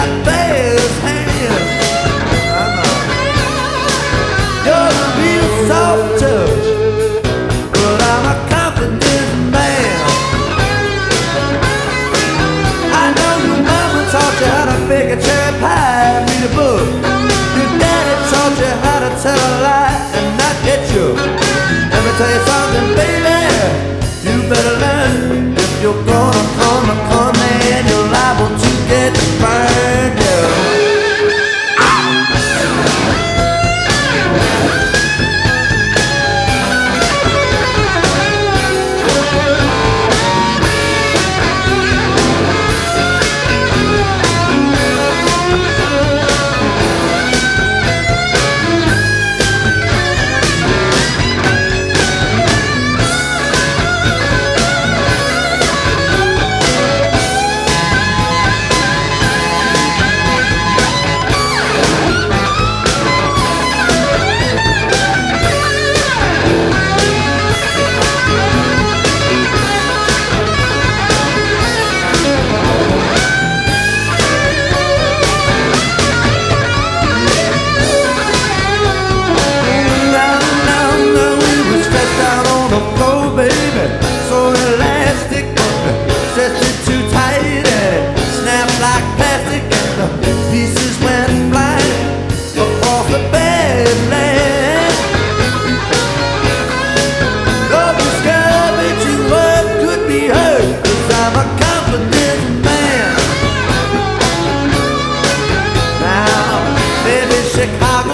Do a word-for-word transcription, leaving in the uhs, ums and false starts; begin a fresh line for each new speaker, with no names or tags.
got bear's hands. I'm a, you're a real soft touch, but I'm a confident man. I know your mama taught you how to bake a cherry pie and read a book. Your daddy taught you how to tell a lie and not get you. Let me tell you something, baby, you better learn. If you're gonna come a come and you're liable to get burned, yeah. Chicago